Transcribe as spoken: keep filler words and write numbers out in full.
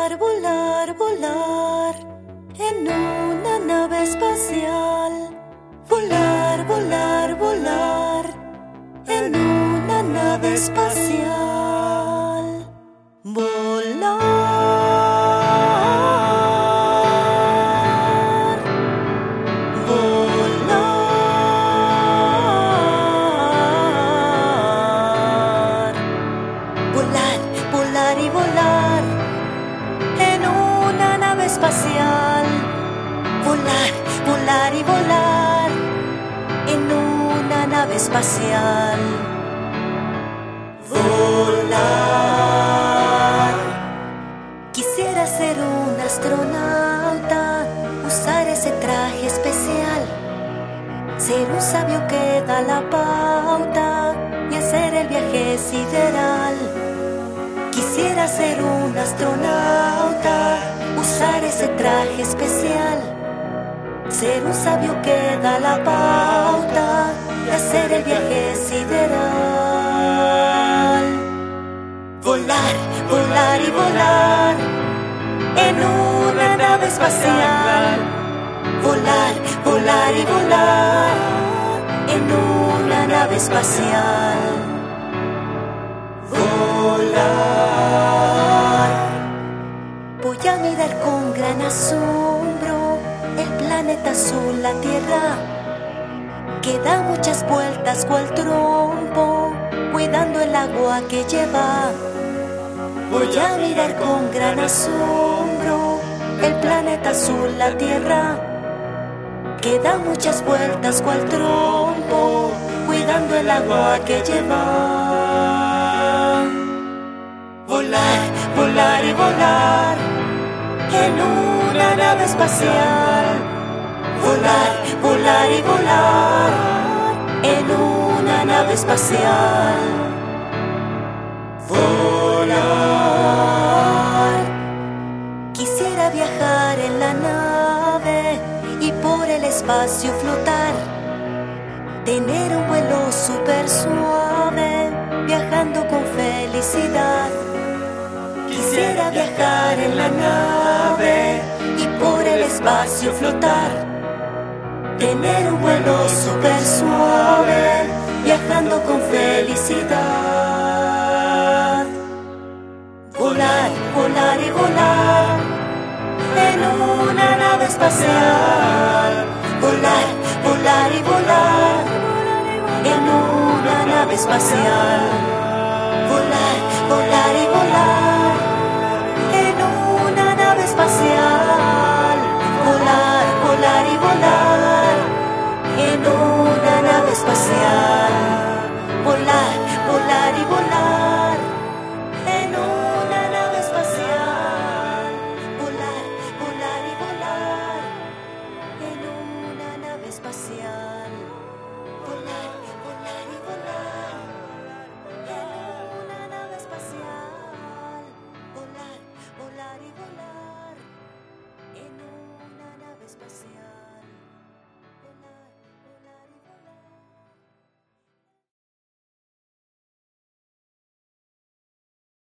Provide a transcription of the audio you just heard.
Volar, volar, volar en una nave espacial. Volar, volar, volar en una nave espacial. Volar, volar, volar, volar y volar en una nave espacial. Volar, volar y volar en una nave espacial. Volar. Quisiera ser un astronauta, usar ese traje especial, ser un sabio que da la pauta y hacer el viaje sideral. Quisiera ser un astronauta, usar ese traje especial, ser un sabio que da la pauta y hacer el viaje sideral. Volar, volar y volar en una nave espacial. Volar, volar y volar en una nave espacial. Volar. Voy a mirar con gran asombro el planeta azul, la Tierra, que da muchas vueltas cual trompo, cuidando el agua que lleva. Voy a mirar con gran asombro el planeta azul, la Tierra, que da muchas vueltas cual trompo, cuidando el agua que lleva. Volar, volar y volar en una nave espacial. Volar, volar y volar en una nave espacial. Volar. Quisiera viajar en la nave y por el espacio flotar, tener un vuelo súper suave, viajando con felicidad. Quisiera viajar en la nave y por el espacio flotar, tener un vuelo súper suave, viajando con felicidad. Volar, volar y volar en una nave espacial. Volar, volar y volar en una nave espacial. Volar, volar y volar en una nave espacial. Volar, volar y volar en una nave espacial. Volar, volar y volar en una nave espacial. Volar, volar y volar en una nave espacial. Volar, volar y volar en una nave espacial. Volar, volar y volar en una nave espacial.